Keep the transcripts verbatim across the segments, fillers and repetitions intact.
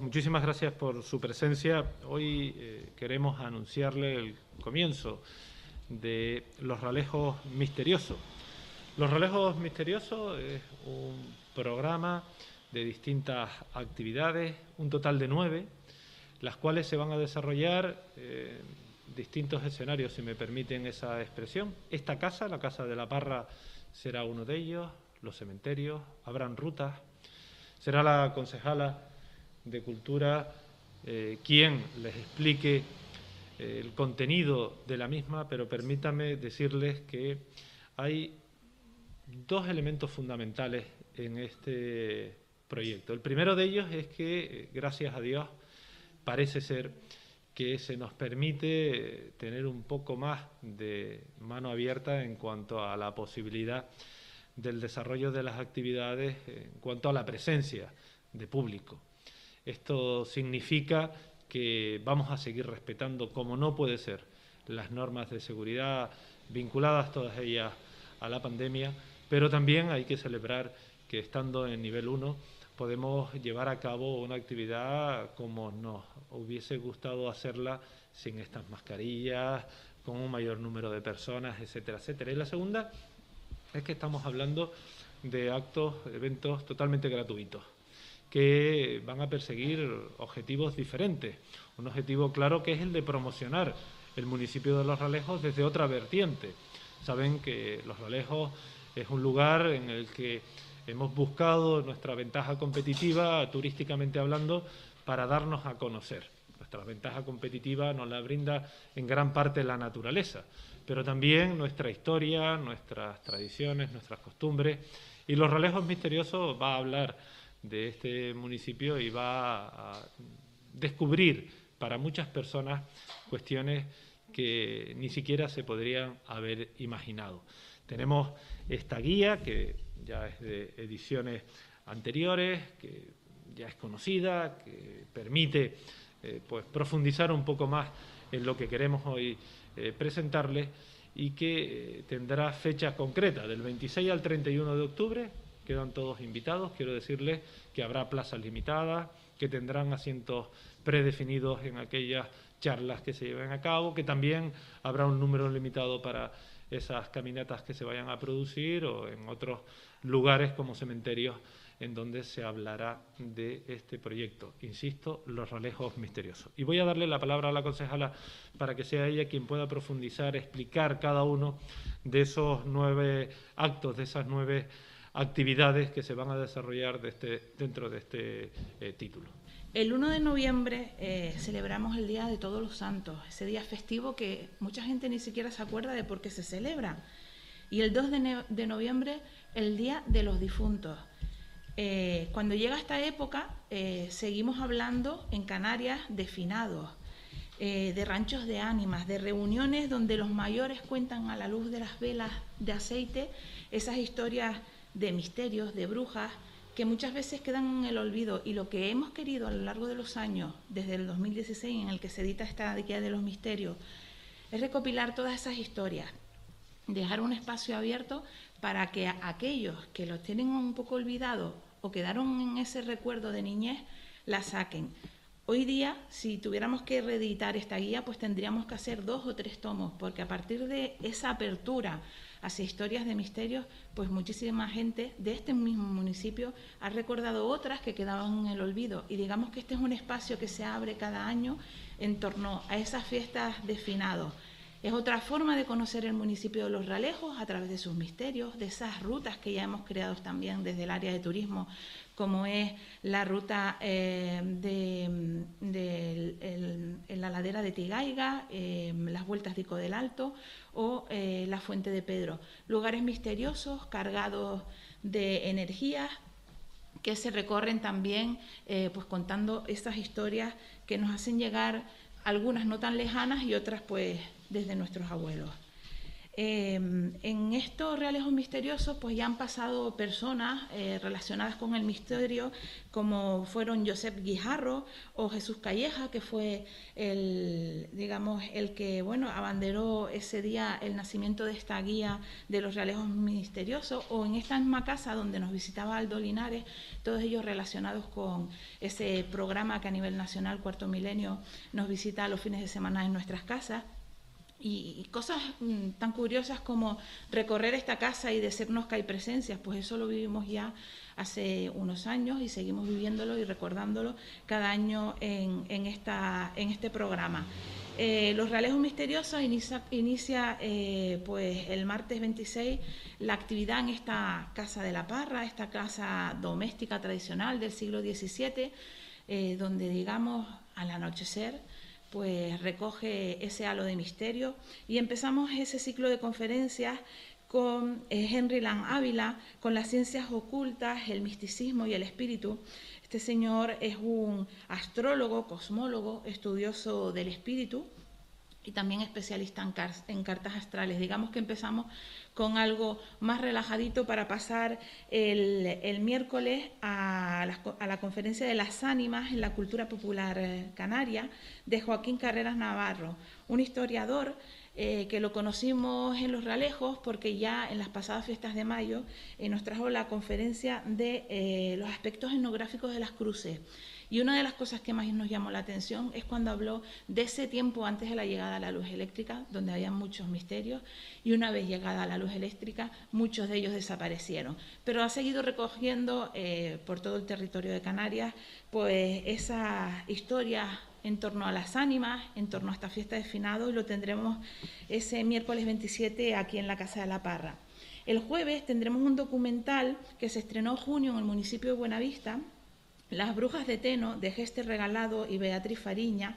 muchísimas gracias por su presencia. Hoy eh, queremos anunciarle el comienzo de Los Ralejos Misteriosos. Los Ralejos Misteriosos es un programa de distintas actividades, un total de nueve, las cuales se van a desarrollar en distintos escenarios, si me permiten esa expresión. Esta casa, la Casa de la Parra, será uno de ellos, los cementerios, habrán rutas, será la concejala de Cultura eh, quien les explique eh, el contenido de la misma, pero permítanme decirles que hay dos elementos fundamentales en este proyecto. El primero de ellos es que, gracias a Dios, parece ser que se nos permite tener un poco más de mano abierta en cuanto a la posibilidad del desarrollo de las actividades, en cuanto a la presencia de público. Esto significa que vamos a seguir respetando, como no puede ser, las normas de seguridad vinculadas todas ellas a la pandemia, pero también hay que celebrar que, estando en nivel uno, podemos llevar a cabo una actividad como nos hubiese gustado hacerla, sin estas mascarillas, con un mayor número de personas, etcétera, etcétera. Y la segunda es que estamos hablando de actos, eventos totalmente gratuitos, que van a perseguir objetivos diferentes. Un objetivo claro, que es el de promocionar el municipio de Los Ralejos desde otra vertiente. Saben que Los Ralejos es un lugar en el que hemos buscado nuestra ventaja competitiva, turísticamente hablando, para darnos a conocer. Nuestra ventaja competitiva nos la brinda en gran parte la naturaleza, pero también nuestra historia, nuestras tradiciones, nuestras costumbres. Y Los Ralejos Misteriosos va a hablar de este municipio y va a descubrir para muchas personas cuestiones que ni siquiera se podrían haber imaginado. Tenemos esta guía, que ya es de ediciones anteriores, que ya es conocida, que permite eh, pues profundizar un poco más en lo que queremos hoy eh, presentarles, y que eh, tendrá fecha concreta, del veintiséis al treinta y uno de octubre. Quedan todos invitados. Quiero decirles que habrá plazas limitadas, que tendrán asientos predefinidos en aquellas charlas que se lleven a cabo, que también habrá un número limitado para esas caminatas que se vayan a producir, o en otros lugares como cementerios en donde se hablará de este proyecto. Insisto, Los Ralejos Misteriosos. Y voy a darle la palabra a la concejala para que sea ella quien pueda profundizar, explicar cada uno de esos nueve actos, de esas nueve actividades que se van a desarrollar de este, dentro de este eh, título. El uno de noviembre eh, celebramos el Día de Todos los Santos, ese día festivo que mucha gente ni siquiera se acuerda de por qué se celebra. Y el dos de noviembre, el Día de los Difuntos. Eh, cuando llega esta época, eh, seguimos hablando en Canarias de finados, eh, de ranchos de ánimas, de reuniones donde los mayores cuentan a la luz de las velas de aceite esas historias de misterios, de brujas, que muchas veces quedan en el olvido. Y lo que hemos querido a lo largo de los años, desde el dos mil dieciséis, en el que se edita esta Guía de los Misterios, es recopilar todas esas historias, dejar un espacio abierto para que aquellos que los tienen un poco olvidados o quedaron en ese recuerdo de niñez, la saquen. Hoy día, si tuviéramos que reeditar esta guía, pues tendríamos que hacer dos o tres tomos, porque a partir de esa apertura hacia historias de misterios, pues muchísima gente de este mismo municipio ha recordado otras que quedaban en el olvido. Y digamos que este es un espacio que se abre cada año en torno a esas fiestas de finados. Es otra forma de conocer el municipio de Los Ralejos a través de sus misterios, de esas rutas que ya hemos creado también desde el área de turismo, como es la ruta eh, de, de el, en la ladera de Tigaiga, eh, las vueltas de Ico del Alto o eh, la Fuente de Pedro. Lugares misteriosos, cargados de energías, que se recorren también eh, pues contando esas historias que nos hacen llegar, algunas no tan lejanas y otras pues desde nuestros abuelos. Eh, en estos realejos misteriosos pues ya han pasado personas eh, relacionadas con el misterio, como fueron Josep Guijarro o Jesús Calleja, que fue el, digamos, el que bueno, abanderó ese día el nacimiento de esta guía de los realejos misteriosos, o en esta misma casa donde nos visitaba Aldo Linares, todos ellos relacionados con ese programa que a nivel nacional, Cuarto Milenio, nos visita a los fines de semana en nuestras casas. Y cosas mmm, tan curiosas como recorrer esta casa y decirnos que hay presencias, pues eso lo vivimos ya hace unos años y seguimos viviéndolo y recordándolo cada año en, en, esta, en este programa. Eh, los realejos misteriosos inicia, inicia eh, pues el martes veintiséis la actividad en esta Casa de la Parra, esta casa doméstica tradicional del siglo diecisiete, eh, donde digamos al anochecer pues recoge ese halo de misterio, y empezamos ese ciclo de conferencias con eh, Henry Lang Ávila, con las ciencias ocultas, el misticismo y el espíritu. Este señor es un astrólogo, cosmólogo, estudioso del espíritu y también especialista en, car en cartas astrales. Digamos que empezamos con algo más relajadito para pasar el, el miércoles a la, a la conferencia de las ánimas en la cultura popular canaria de Joaquín Carreras Navarro, un historiador eh, que lo conocimos en Los Realejos porque ya en las pasadas fiestas de mayo eh, nos trajo la conferencia de eh, los aspectos etnográficos de las cruces. Y una de las cosas que más nos llamó la atención es cuando habló de ese tiempo antes de la llegada a la luz eléctrica, donde había muchos misterios, y una vez llegada a la luz eléctrica, muchos de ellos desaparecieron. Pero ha seguido recogiendo eh, por todo el territorio de Canarias pues esas historias en torno a las ánimas, en torno a esta fiesta de finado, y lo tendremos ese miércoles veintisiete aquí en la Casa de la Parra. El jueves tendremos un documental que se estrenó en junio en el municipio de Buenavista, Las Brujas de Teno, de Geste Regalado y Beatriz Fariña,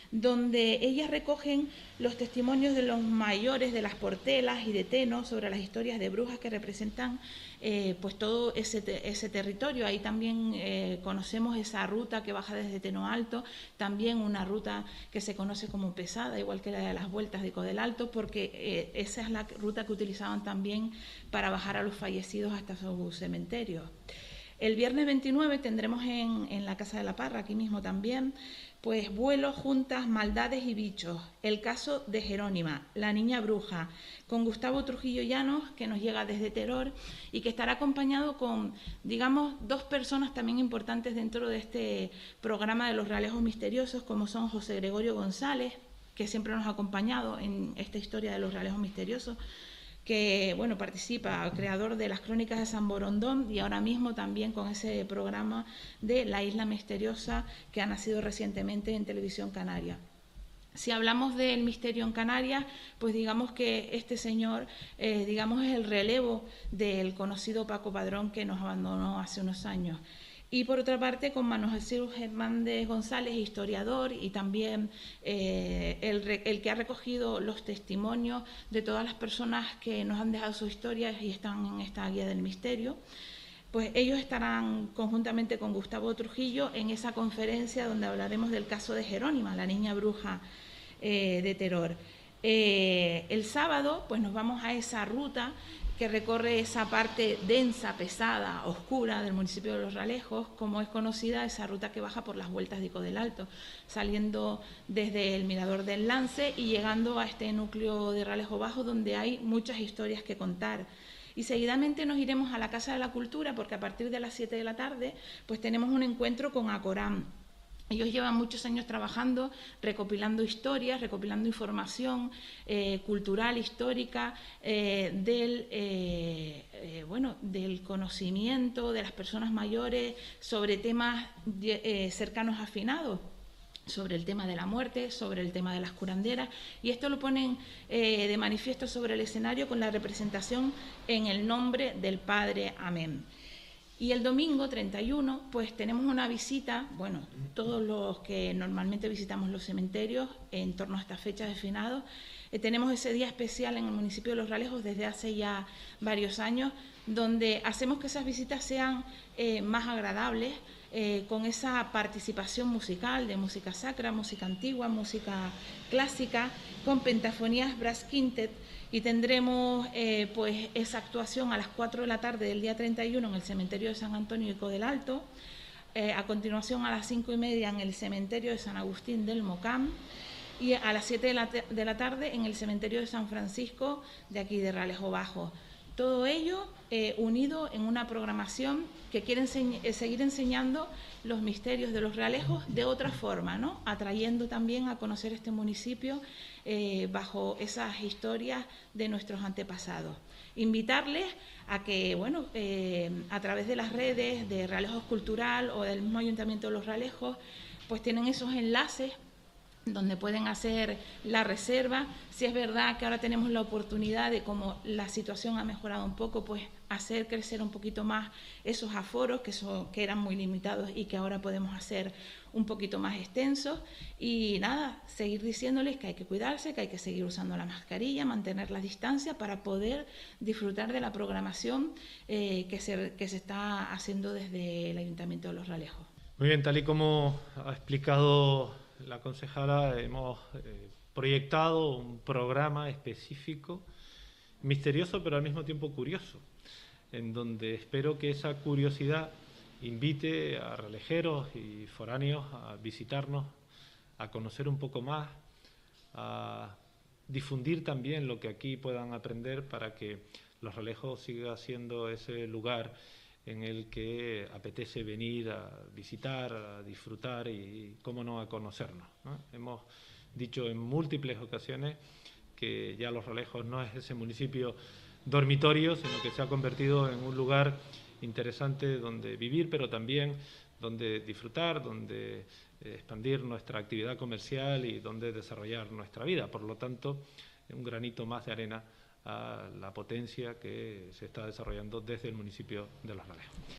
donde ellas recogen los testimonios de los mayores de las Portelas y de Teno sobre las historias de brujas que representan eh, pues todo ese, te ese territorio. Ahí también eh, conocemos esa ruta que baja desde Teno Alto, también una ruta que se conoce como pesada, igual que la de las Vueltas de Codel Alto, porque eh, esa es la ruta que utilizaban también para bajar a los fallecidos hasta sus cementerios. El viernes veintinueve tendremos en, en la Casa de la Parra, aquí mismo también, pues vuelos, juntas, maldades y bichos. El caso de Jerónima, la niña bruja, con Gustavo Trujillo Llanos, que nos llega desde Teror y que estará acompañado con, digamos, dos personas también importantes dentro de este programa de los realejos misteriosos, como son José Gregorio González, que siempre nos ha acompañado en esta historia de los realejos misteriosos, que bueno, participa, creador de las Crónicas de San Borondón, y ahora mismo también con ese programa de La Isla Misteriosa que ha nacido recientemente en Televisión Canaria. Si hablamos del misterio en Canarias, pues digamos que este señor, eh, digamos, es el relevo del conocido Paco Padrón, que nos abandonó hace unos años. Y por otra parte, con Manuel Jesús Hernández González, historiador, y también eh, el, el que ha recogido los testimonios de todas las personas que nos han dejado sus historias y están en esta guía del misterio. Pues ellos estarán conjuntamente con Gustavo Trujillo en esa conferencia donde hablaremos del caso de Jerónima, la niña bruja eh, de Teror. Eh, el sábado pues nos vamos a esa ruta que recorre esa parte densa, pesada, oscura del municipio de Los Realejos, como es conocida esa ruta que baja por las Vueltas de Codel Alto, saliendo desde el Mirador del Lance y llegando a este núcleo de Realejo Bajo, donde hay muchas historias que contar. Y seguidamente nos iremos a la Casa de la Cultura, porque a partir de las siete de la tarde pues tenemos un encuentro con Acorán. Ellos llevan muchos años trabajando, recopilando historias, recopilando información eh, cultural, histórica, eh, del, eh, eh, bueno, del conocimiento de las personas mayores sobre temas eh, cercanos afinados, sobre el tema de la muerte, sobre el tema de las curanderas, y esto lo ponen eh, de manifiesto sobre el escenario con la representación en el nombre del Padre. Amén. Y el domingo treinta y uno, pues tenemos una visita, bueno, todos los que normalmente visitamos los cementerios en torno a estas fechas de finados, eh, tenemos ese día especial en el municipio de Los Realejos desde hace ya varios años, donde hacemos que esas visitas sean eh, más agradables, eh, con esa participación musical de música sacra, música antigua, música clásica, con pentafonías brass quintet, y tendremos eh, pues esa actuación a las cuatro de la tarde del día treinta y uno en el cementerio de San Antonio Ico del Alto, eh, a continuación a las cinco y media en el cementerio de San Agustín del Mocam, y a las siete de la, de la tarde en el cementerio de San Francisco de aquí de Realejo Bajo. Todo ello eh, unido en una programación que quiere enseñ eh, seguir enseñando los misterios de los realejos de otra forma, ¿no? Atrayendo también a conocer este municipio eh, bajo esas historias de nuestros antepasados. Invitarles a que, bueno, eh, a través de las redes de Realejos Cultural o del mismo Ayuntamiento de Los Realejos, pues tienen esos enlaces donde pueden hacer la reserva. Si es verdad que ahora tenemos la oportunidad de, como la situación ha mejorado un poco, pues hacer crecer un poquito más esos aforos que, son, que eran muy limitados y que ahora podemos hacer un poquito más extensos. Y nada, seguir diciéndoles que hay que cuidarse, que hay que seguir usando la mascarilla, mantener la distancia para poder disfrutar de la programación eh, que, se, que se está haciendo desde el Ayuntamiento de Los Realejos. Muy bien, tal y como ha explicado la concejala, hemos eh, proyectado un programa específico, misterioso pero al mismo tiempo curioso, en donde espero que esa curiosidad invite a realejeros y foráneos a visitarnos, a conocer un poco más, a difundir también lo que aquí puedan aprender para que Los Realejos siga siendo ese lugar en el que apetece venir a visitar, a disfrutar y, cómo no, a conocernos, ¿no? Hemos dicho en múltiples ocasiones que ya Los Realejos no es ese municipio dormitorio, sino que se ha convertido en un lugar interesante donde vivir, pero también donde disfrutar, donde expandir nuestra actividad comercial y donde desarrollar nuestra vida. Por lo tanto, un granito más de arena a la potencia que se está desarrollando desde el municipio de Los Realejos.